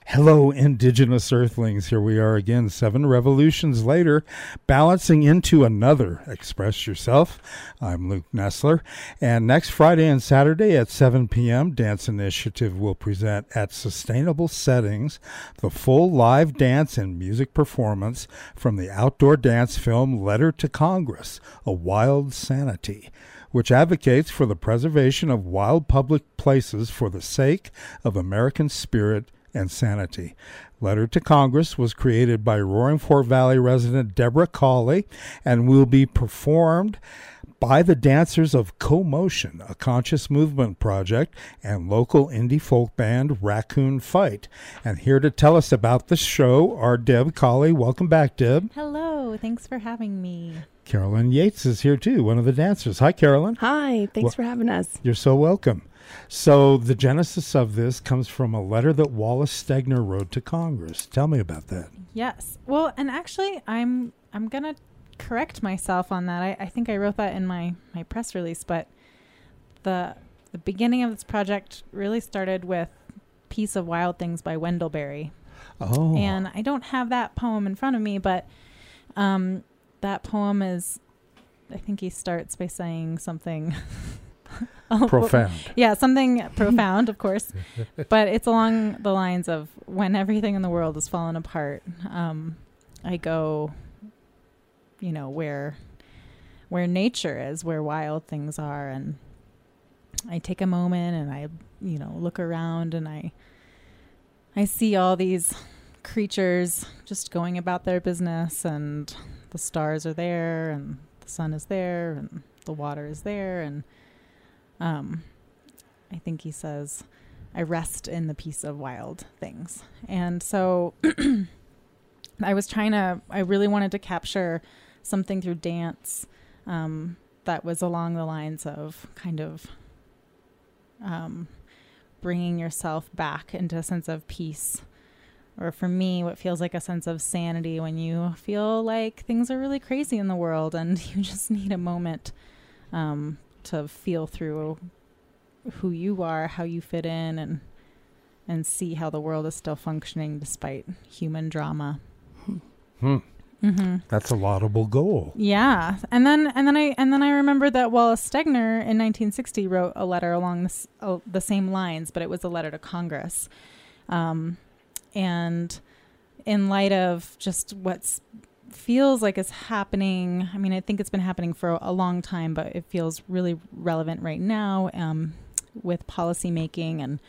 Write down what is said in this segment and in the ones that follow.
Hello, Indigenous Earthlings. Here we are again, 7 revolutions later, balancing into another Express Yourself. I'm Luke Nessler, and next Friday and Saturday at 7 p.m., Dance Initiative will present at Sustainable Settings the full live dance and music performance from the outdoor dance film Letter to Congress, A Wild Sanity, which advocates for the preservation of wild public places for the sake of American spirit and sanity. Letter to Congress was created by Roaring Fork Valley resident Deborah Cawley and will be performed by the dancers of Co-Motion, a conscious movement project, and local indie folk band Raccoon Fight. And here to tell us about the show are Deb Cawley. Welcome back, Deb. Hello. Thanks for having me. Carolyn Yates is here too, one of the dancers. Hi, Carolyn. Hi. Thanks for having us. You're so welcome. So the genesis of this comes from a letter that Wallace Stegner wrote to Congress. Tell me about that. Yes. Well, and actually, I'm going to correct myself on that. I think I wrote that in my press release, but the beginning of this project really started with Piece of Wild Things by Wendell Berry. Oh. And I don't have that poem in front of me, but that poem is, I think he starts by saying something... profound. Yeah, something profound, of course. But it's along the lines of when everything in the world is falling apart, I go, where nature is, where wild things are, and I take a moment and I, look around and I see all these creatures just going about their business, and the stars are there, and the sun is there, and the water is there, and I think he says, I rest in the peace of wild things. And so I really wanted to capture something through dance that was along the lines of kind of bringing yourself back into a sense of peace. Or for me, what feels like a sense of sanity when you feel like things are really crazy in the world and you just need a moment to feel through who you are, how you fit in, and see how the world is still functioning despite human drama. Mm-hmm. That's a laudable goal. Yeah, and then I remember that Wallace Stegner in 1960 wrote a letter along the same lines, but it was a letter to Congress, and in light of just what's feels like is happening. I mean, I think it's been happening for a long time, but it feels really relevant right now with policy making and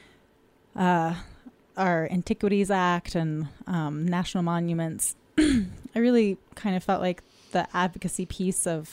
our Antiquities Act and national monuments. I really kind of felt like the advocacy piece of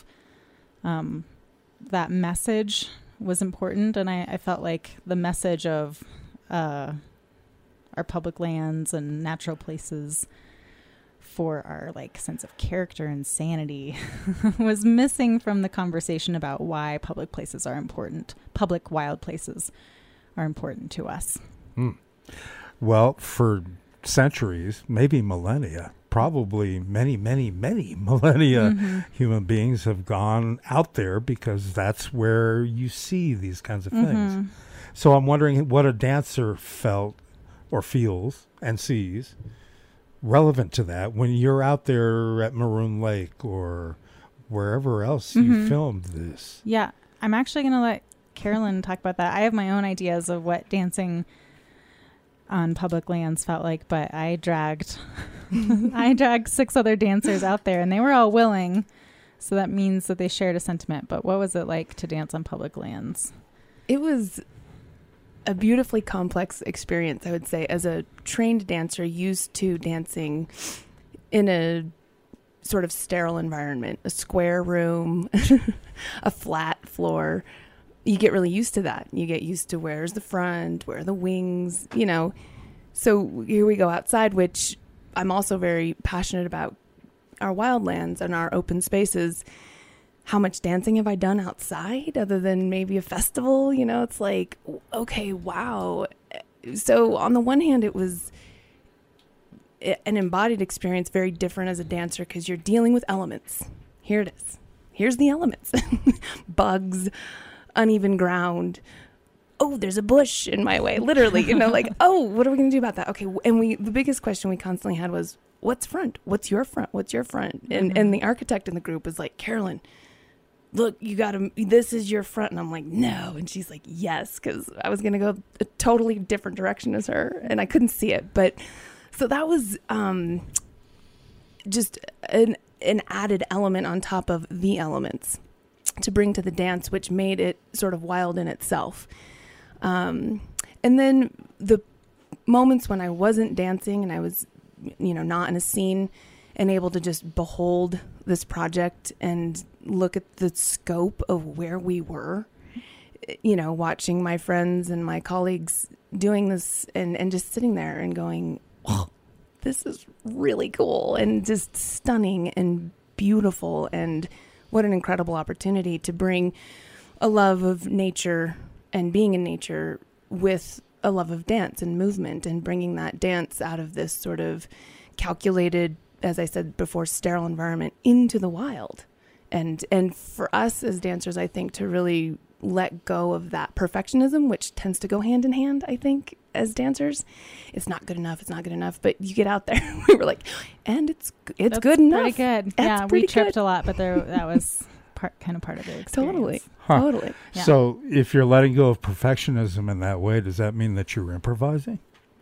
that message was important. And I felt like the message of our public lands and natural places for our sense of character and sanity was missing from the conversation about why public places are important. Public wild places are important to us. Well, for centuries, maybe millennia, probably many, many, many millennia, human beings have gone out there because that's where you see these kinds of things. So I'm wondering what a dancer felt or feels and sees relevant to that when you're out there at Maroon Lake or wherever else you filmed this. Yeah, I'm actually going to let Carolyn talk about that. I have my own ideas of what dancing on public lands felt like, but I dragged 6 other dancers out there, and they were all willing, so that means that they shared a sentiment. But what was it like to dance on public lands? It was a beautifully complex experience, I would say, as a trained dancer used to dancing in a sort of sterile environment, a square room, a flat floor. You get really used to that. You get used to where's the front, where are the wings, So here we go outside, which I'm also very passionate about our wildlands and our open spaces. How much dancing have I done outside other than maybe a festival? It's like, okay, wow. So on the one hand, it was an embodied experience, very different as a dancer because you're dealing with elements. Here it is. Here's the elements. Bugs, uneven ground, oh, there's a bush in my way, literally, like, oh, what are we going to do about that? Okay. And the biggest question we constantly had was, what's front? What's your front? What's your front? And the architect in the group was like, Carolyn, look, this is your front. And I'm like, no. And she's like, yes, because I was going to go a totally different direction as her and I couldn't see it. But so that was just an added element on top of the elements to bring to the dance, which made it sort of wild in itself. And then the moments when I wasn't dancing and I was, not in a scene and able to just behold this project and look at the scope of where we were, watching my friends and my colleagues doing this and just sitting there and going, wow, this is really cool and just stunning and beautiful. And what an incredible opportunity to bring a love of nature and being in nature with a love of dance and movement and bringing that dance out of this sort of calculated, as I said before, sterile environment into the wild. And for us as dancers, I think to really let go of that perfectionism, which tends to go hand in hand, I think, as dancers. It's not good enough. It's not good enough. But you get out there. We were like, and it's That's good enough. Pretty good. That's yeah, pretty we tripped good. a lot, but that was kind of part of the experience. Totally. Huh. Totally. Yeah. So if you're letting go of perfectionism in that way, does that mean that you're improvising?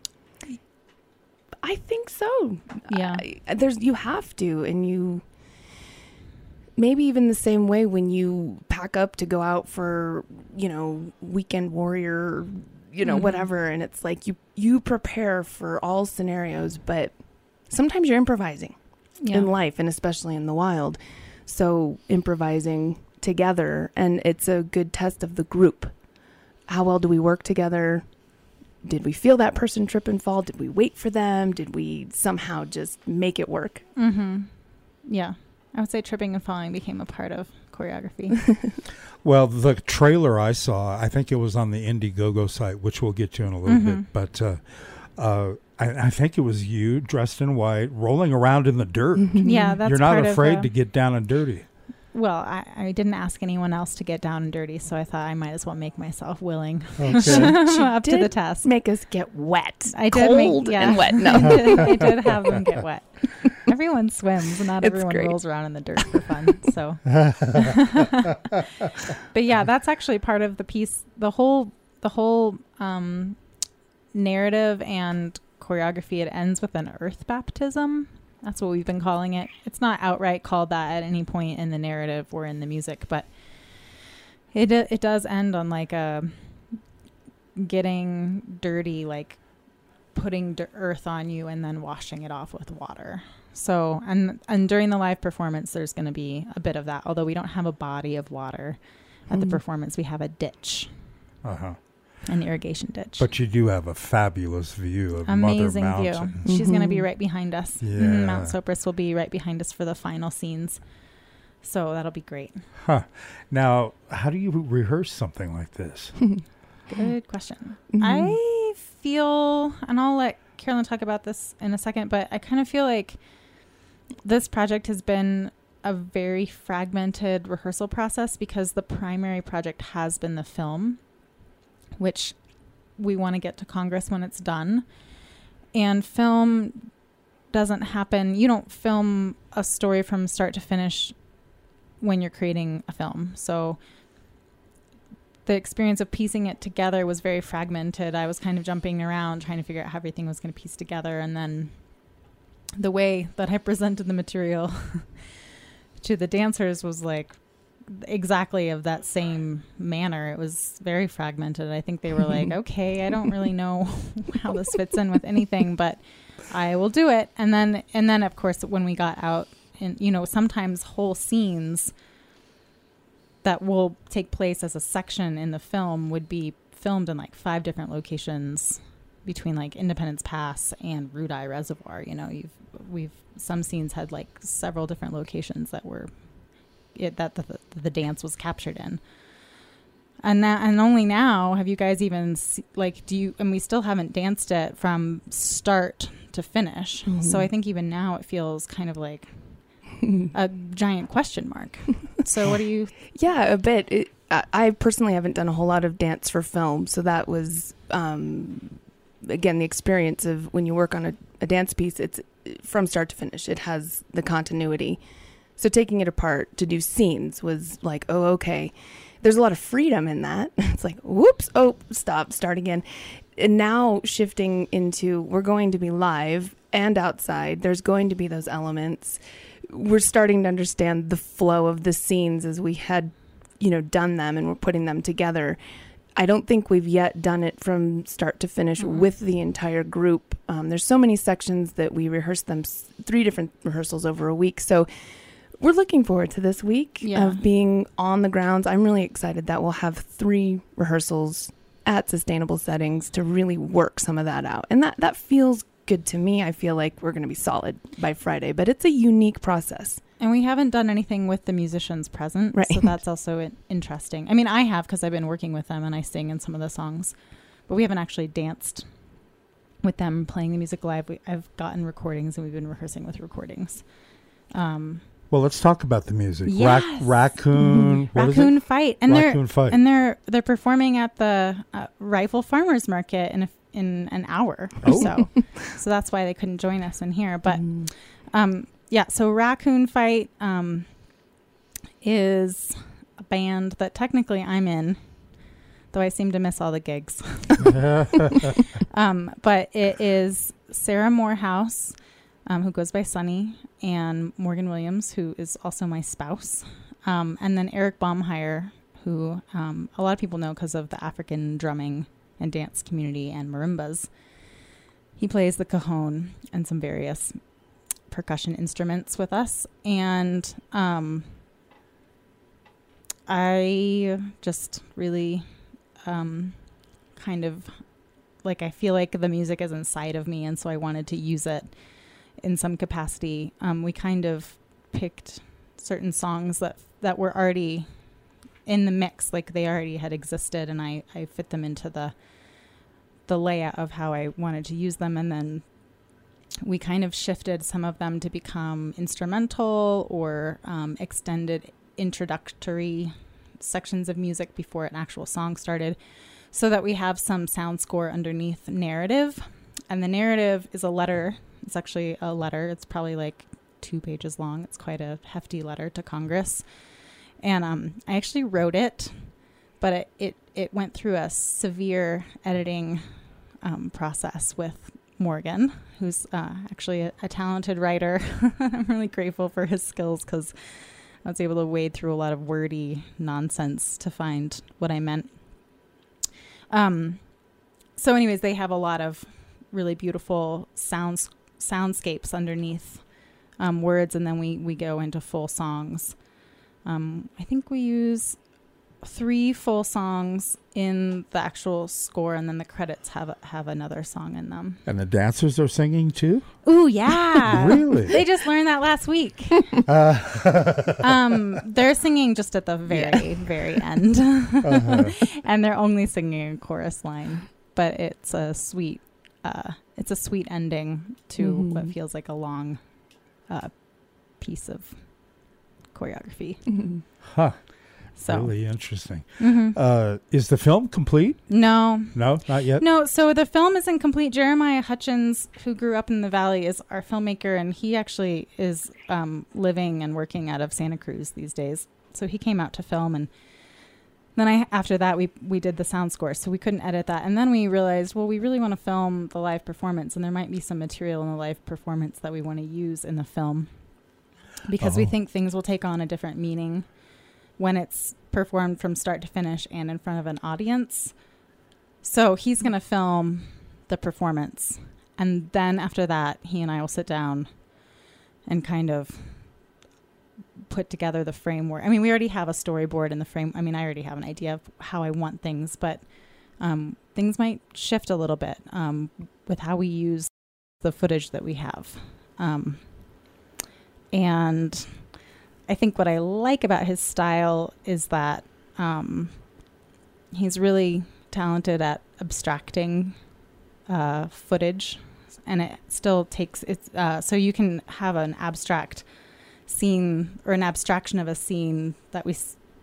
I think so. Yeah. You have to, and you maybe even the same way when you pack up to go out for, weekend warrior, whatever. And it's like you prepare for all scenarios, but sometimes you're improvising in life and especially in the wild. So improvising together, and it's a good test of the group. How well do we work together? Did we feel that person trip and fall? Did we wait for them? Did we somehow just make it work? Mm-hmm. Yeah. I would say tripping and falling became a part of choreography. Well, the trailer I saw, I think it was on the Indiegogo site, which we'll get to in a little bit. But I think it was you dressed in white, rolling around in the dirt. Yeah, that's You're not part afraid of to get down and dirty. Well, I didn't ask anyone else to get down and dirty, so I thought I might as well make myself willing Okay. up to the task. Make us get wet. I did cold and wet. No. I did have them get wet. Everyone swims, not It's everyone great. rolls around in the dirt for fun. So, but yeah, that's actually part of the piece. The whole narrative and choreography. It ends with an earth baptism. That's what we've been calling it. It's not outright called that at any point in the narrative or in the music, but it does end on like a getting dirty, like putting earth on you and then washing it off with water. So, and during the live performance, there's going to be a bit of that. Although we don't have a body of water at the performance, we have a ditch, an irrigation ditch. But you do have a fabulous view of Amazing Mother view. Mountain. She's going to be right behind us. Yeah. Mount Sopris will be right behind us for the final scenes. So that'll be great. Huh. Now, how do you rehearse something like this? Good question. I feel, and I'll let Carolyn talk about this in a second, but I kind of feel like this project has been a very fragmented rehearsal process because the primary project has been the film, which we want to get to Congress when it's done. And film doesn't happen. You don't film a story from start to finish when you're creating a film. So the experience of piecing it together was very fragmented. I was kind of jumping around trying to figure out how everything was going to piece together. And then the way that I presented the material to the dancers was like exactly of that same manner. It was very fragmented. I think they were like, okay, I don't really know how this fits in with anything, but I will do it. And then of course, when we got out, and sometimes whole scenes that will take place as a section in the film would be filmed in like 5 different locations between like Independence Pass and Rude Eye Reservoir. Some scenes had like several different locations that were that the dance was captured in. And only now have you guys even and we still haven't danced it from start to finish. Mm-hmm. So I think even now it feels kind of like a giant question mark. So what do you? Yeah, a bit. I personally haven't done a whole lot of dance for film, so that was again the experience of when you work on a dance piece. It's from start to finish. It has the continuity. So taking it apart to do scenes was like, oh, okay. There's a lot of freedom in that. It's like, whoops, oh, start again. And now shifting into, we're going to be live and outside. There's going to be those elements. We're starting to understand the flow of the scenes as we had, done them, and we're putting them together. I don't think we've yet done it from start to finish with the entire group. There's so many sections that we rehearse them 3 different rehearsals over a week. So we're looking forward to this week of being on the grounds. I'm really excited that we'll have 3 rehearsals at sustainable settings to really work some of that out. And that feels good to me. I feel like we're going to be solid by Friday, but it's a unique process. And we haven't done anything with the musicians present, right. So that's also interesting. I mean, I have, because I've been working with them and I sing in some of the songs, but we haven't actually danced with them playing the music live. I've gotten recordings and we've been rehearsing with recordings. Well, let's talk about the music. Yes. Raccoon. What is Raccoon it? Fight, and Raccoon Fight. and they're performing at the Rifle Farmers Market in an hour or so. So that's why they couldn't join us in here. But so Raccoon Fight is a band that technically I'm in, though I seem to miss all the gigs. But it is Sarah Morehouse, who goes by Sunny, and Morgan Williams, who is also my spouse. And then Eric Baumheier, who a lot of people know because of the African drumming and dance community and marimbas. He plays the cajon and some various percussion instruments with us. And I just really kind of like, I feel like the music is inside of me, and so I wanted to use it in some capacity. We kind of picked certain songs that were already in the mix, like they already had existed, and I fit them into the layout of how I wanted to use them. And then we kind of shifted some of them to become instrumental or extended introductory sections of music before an actual song started, so that we have some sound score underneath narrative. And the narrative is a letter. It's actually a letter. It's probably like 2 pages long. It's quite a hefty letter to Congress. And I actually wrote it, but it went through a severe editing process with Morgan, who's actually a talented writer. I'm really grateful for his skills, because I was able to wade through a lot of wordy nonsense to find what I meant. So anyways, they have a lot of really beautiful soundscapes underneath words, and then we go into full songs. I think we use 3 full songs in the actual score, and then the credits have another song in them. And the dancers are singing too? Ooh, yeah. Really? They just learned that last week. They're singing just at the very end. And they're only singing a chorus line, but it's a sweet ending to what feels like a long piece of choreography. Huh. So really interesting. Is the film complete? No, not yet. No, so the film isn't complete. Jeremiah Hutchins, who grew up in the Valley, is our filmmaker, and he actually is living and working out of Santa Cruz these days. So he came out to film, and then after that we did the sound score, so we couldn't edit that. And then we realized, well, we really want to film the live performance, and there might be some material in the live performance that we want to use in the film, because we think things will take on a different meaning when it's performed from start to finish and in front of an audience. So he's going to film the performance. And then after that, he and I will sit down and kind of put together the framework. I mean, we already have a storyboard in the frame. I mean, I already have an idea of how I want things, but things might shift a little bit with how we use the footage that we have. And I think what I like about his style is that he's really talented at abstracting footage, and it still takes so you can have an abstract scene or an abstraction of a scene that we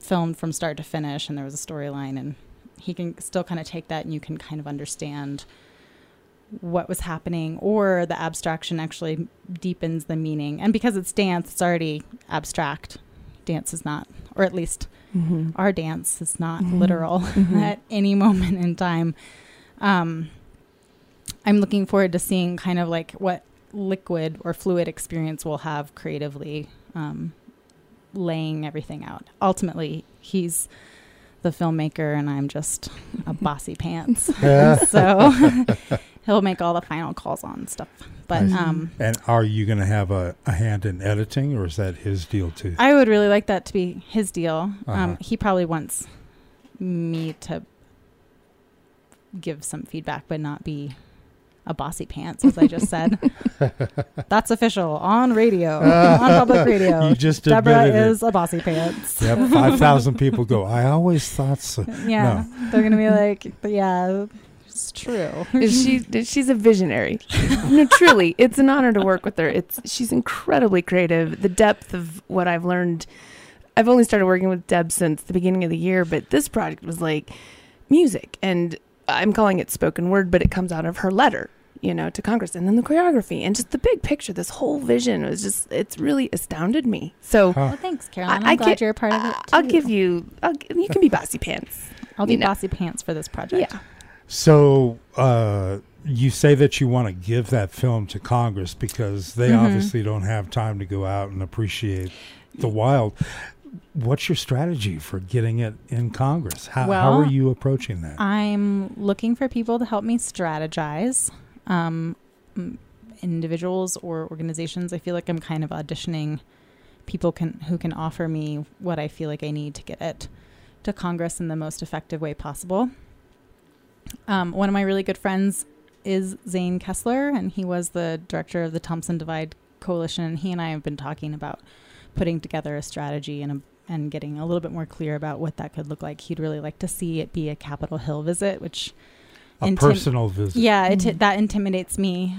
filmed from start to finish, and there was a storyline, and he can still kind of take that, and you can kind of understand what was happening, or the abstraction actually deepens the meaning. And because it's dance, it's already abstract. Dance is not, or at least our dance is not literal at any moment in time. I'm looking forward to seeing kind of like what liquid or fluid experience we'll have creatively, laying everything out. Ultimately, he's the filmmaker and I'm just a bossy pants. So he'll make all the final calls on stuff. But and are you going to have a hand in editing, or is that his deal too? I would really like that to be his deal. He probably wants me to give some feedback, but not be a bossy pants, as I just said. That's official on radio, on public radio. You just Deborah admitted is a bossy pants. Yep, 5,000 people go, I always thought so. Yeah, No. they're gonna be like, yeah, it's true. She's a visionary. No, truly, it's an honor to work with her. She's incredibly creative. The depth of what I've learned. I've only started working with Deb since the beginning of the year, but this project was like music, and I'm calling it spoken word, but it comes out of her letter, to Congress, and then the choreography and just the big picture. This whole vision was it's really astounded me. So, well, thanks, Caroline. I'm glad you're a part of it too. You can be bossy pants. I'll be bossy pants for this project. Yeah. So you say that you want to give that film to Congress because they obviously don't have time to go out and appreciate the wild. What's your strategy for getting it in Congress? How are you approaching that? I'm looking for people to help me strategize. Individuals or organizations. I feel like I'm kind of auditioning people who can offer me what I feel like I need to get it to Congress in the most effective way possible. One of my really good friends is Zane Kessler, and he was the director of the Thompson Divide Coalition. He and I have been talking about putting together a strategy and getting a little bit more clear about what that could look like. He'd really like to see it be a Capitol Hill visit, which a personal visit. Yeah, that intimidates me.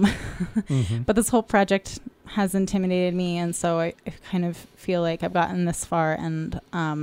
But this whole project has intimidated me, and so I kind of feel like I've gotten this far, and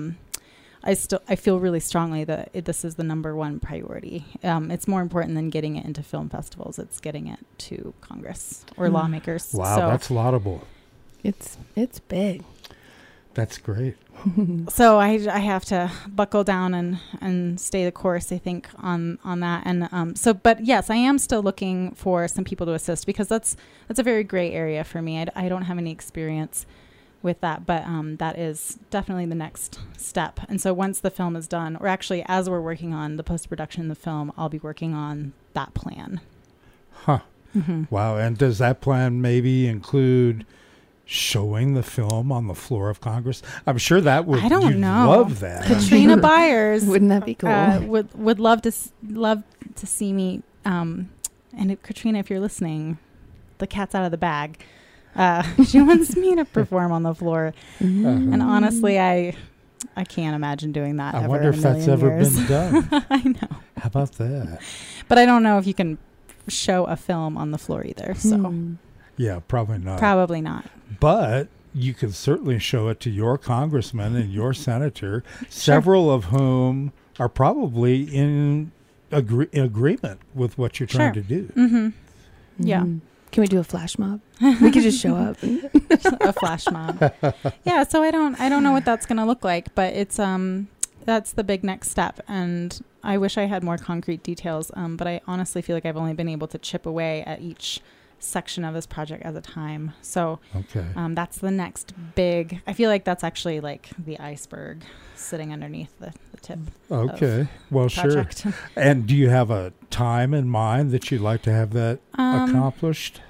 I feel really strongly that this is the number one priority. It's more important than getting it into film festivals. It's getting it to Congress or lawmakers. Wow, so that's laudable. It's big. That's great. So I have to buckle down and stay the course, I think, on that. And but yes, I am still looking for some people to assist because that's a very gray area for me. I don't have any experience with that, but that is definitely the next step. And so once the film is done, or actually as we're working on the post-production of the film, I'll be working on that plan. Huh. Wow. And does that plan maybe include showing the film on the floor of Congress? I'm sure that would. I don't know. Love that. Katrina Byers, wouldn't that be cool? Would love to see me. And Katrina, if you're listening, the cat's out of the bag. She wants me to perform on the floor, and honestly, I can't imagine doing that. I ever wonder in if a that's million ever years. been done. I know. How about that? But I don't know if you can show a film on the floor either. So Yeah, probably not. probably not. But you can certainly show it to your congressman and your senator, several of whom are probably in agreement with what you're trying to do. Yeah. Can we do a flash mob? We could just show up. A flash mob. Yeah, so I don't know what that's going to look like, but it's that's the big next step, and I wish I had more concrete details, but I honestly feel like I've only been able to chip away at each section of this project at a time. So that's the next big, I feel like that's actually like the iceberg sitting underneath the tip. Okay. Well, project. sure. And do you have a time in mind that you'd like to have that accomplished?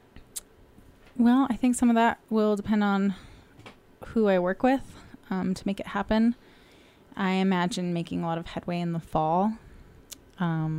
Well, I think some of that will depend on who I work with to make it happen. I imagine making a lot of headway in the fall. I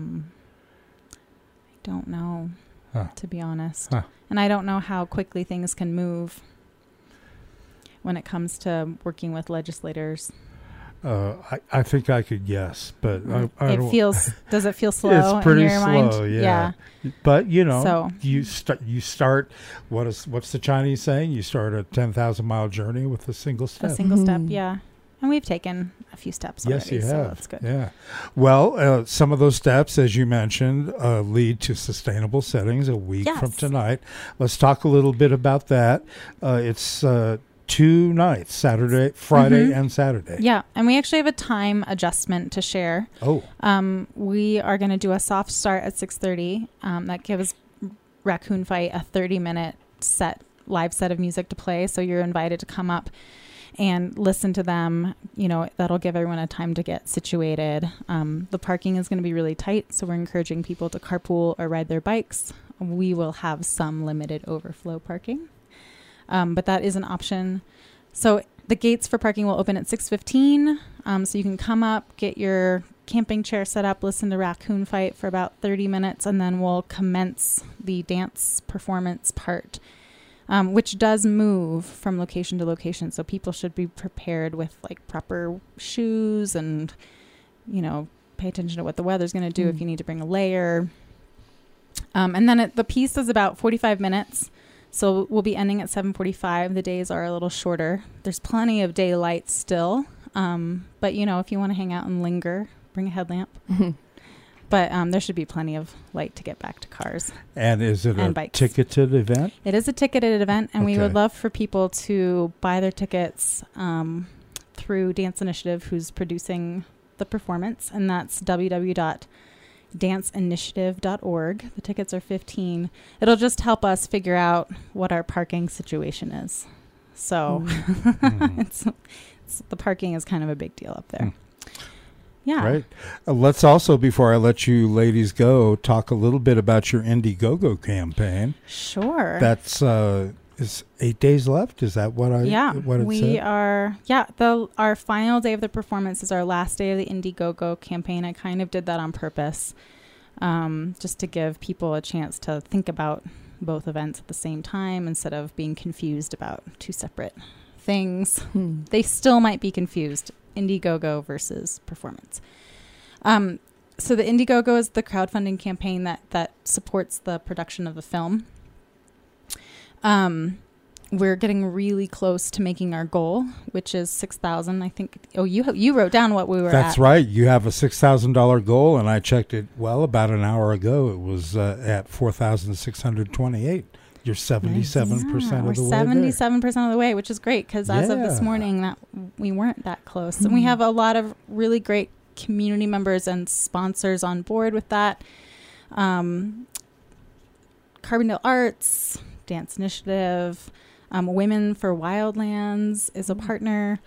don't know, to be honest. And I don't know how quickly things can move when it comes to working with legislators. I think I could guess, but I don't. Does it feel slow? It's pretty in your slow, mind? yeah. But So, you start. What's the Chinese saying? You start a 10,000-mile journey with a single step. A single step, yeah. And we've taken a few steps already. Yes, you so have. that's good. Yeah. Well, some of those steps, as you mentioned, lead to sustainable settings a week Yes. from tonight. Let's talk a little bit about that. It's 2 nights, Saturday, Friday, and Saturday. Yeah, and we actually have a time adjustment to share. Oh, We are going to do a soft start at 6:30. That gives Raccoon Fight a 30-minute live set of music to play. So you're invited to come up and listen to them. That'll give everyone a time to get situated. The parking is going to be really tight, so we're encouraging people to carpool or ride their bikes. We will have some limited overflow parking, but that is an option. So the gates for parking will open at 6:15. So you can come up, get your camping chair set up, listen to Raccoon Fight for about 30 minutes, and then we'll commence the dance performance part, which does move from location to location. So people should be prepared with like proper shoes and, pay attention to what the weather's going to do if you need to bring a layer. And then the piece is about 45 minutes. So we'll be ending at 7:45. The days are a little shorter. There's plenty of daylight still. But, if you want to hang out and linger, bring a headlamp. But there should be plenty of light to get back to cars. and is it And a bikes. ticketed event? It is a ticketed event, and we Okay. would love for people to buy their tickets through Dance Initiative, who's producing the performance, and that's www.danceinitiative.org. The tickets are $15. It'll just help us figure out what our parking situation is. So it's the parking is kind of a big deal up there. Yeah. Right. Let's also, before I let you ladies go, talk a little bit about your Indiegogo campaign. Sure. That's is 8 days left. Is that what it we said? are. Yeah, our final day of the performance is our last day of the Indiegogo campaign. I kind of did that on purpose, just to give people a chance to think about both events at the same time instead of being confused about two separate things. They still might be confused. Indiegogo versus performance. So the Indiegogo is the crowdfunding campaign that supports the production of the film. We're getting really close to making our goal, which is $6,000. I think. Oh, you wrote down what we were at. That's right. You have a $6,000 goal, and I checked it. Well, about an hour ago, it was at $4,628. You're 77% we're of the way there. 77% of the way, which is great because as of this morning, that we weren't that close, and we have a lot of really great community members and sponsors on board with that. Carbondale Arts, Dance Initiative, Women for Wildlands is a partner.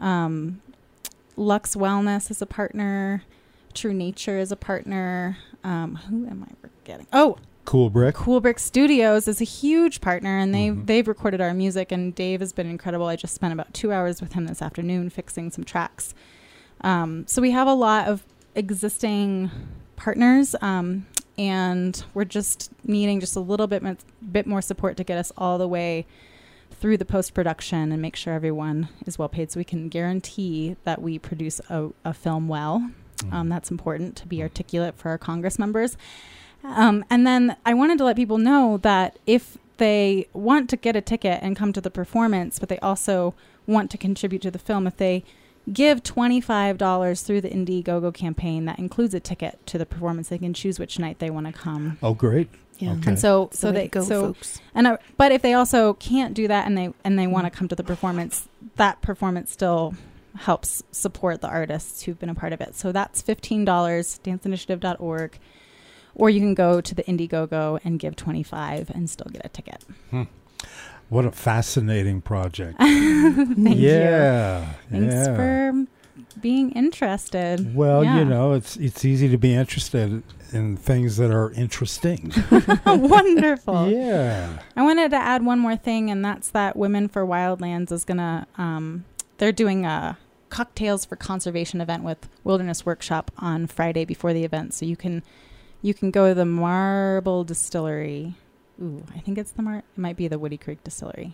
Lux Wellness is a partner. True Nature is a partner. Who am I forgetting? Oh, Cool Brick. Cool Brick Studios is a huge partner, and they've recorded our music, and Dave has been incredible. I just spent about 2 hours with him this afternoon fixing some tracks. So we have a lot of existing partners, and we're just needing just a little bit more support to get us all the way through the post-production and make sure everyone is well paid so we can guarantee that we produce a film well. That's important to be articulate for our Congress members. And then I wanted to let people know that if they want to get a ticket and come to the performance, but they also want to contribute to the film, if they give $25 through the Indiegogo campaign, that includes a ticket to the performance. They can choose which night they want to come. Oh, great. Yeah. Okay. And so they go, folks. but if they also can't do that and they want to come to the performance, that performance still helps support the artists who've been a part of it. So that's $15, danceinitiative.org. Or you can go to the Indiegogo and give $25 and still get a ticket. What a fascinating project. Thank you. Thanks yeah. for being interested. Well, Yeah. it's easy to be interested in things that are interesting. Wonderful. Yeah. I wanted to add one more thing, and that's that Women for Wildlands is going to, they're doing a Cocktails for Conservation event with Wilderness Workshop on Friday before the event. So you can go to the Marble Distillery. Ooh, I think it's it might be the Woody Creek Distillery.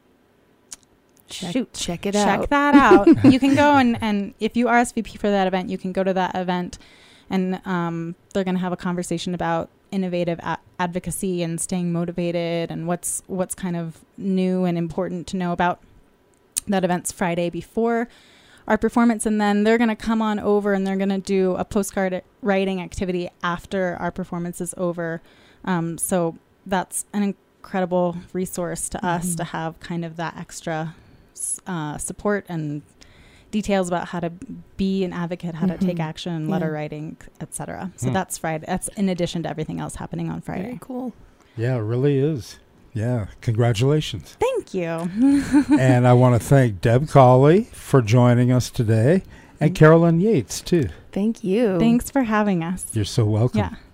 Check it Check out. that out. You can go and if you RSVP for that event, you can go to that event, and they're going to have a conversation about innovative advocacy and staying motivated and what's kind of new and important to know about. That event's Friday before our performance, and then they're going to come on over and they're going to do a postcard writing activity after our performance is over. So that's an incredible resource to us to have kind of that extra support and details about how to be an advocate, how to take action, letter writing, etc. So that's Friday. That's in addition to everything else happening on Friday. Very cool. Yeah, it really is. Yeah, congratulations. Thank you. And I want to thank Deb Cawley for joining us today, and Carolyn Yates, too. Thank you. Thanks for having us. You're so welcome. Yeah.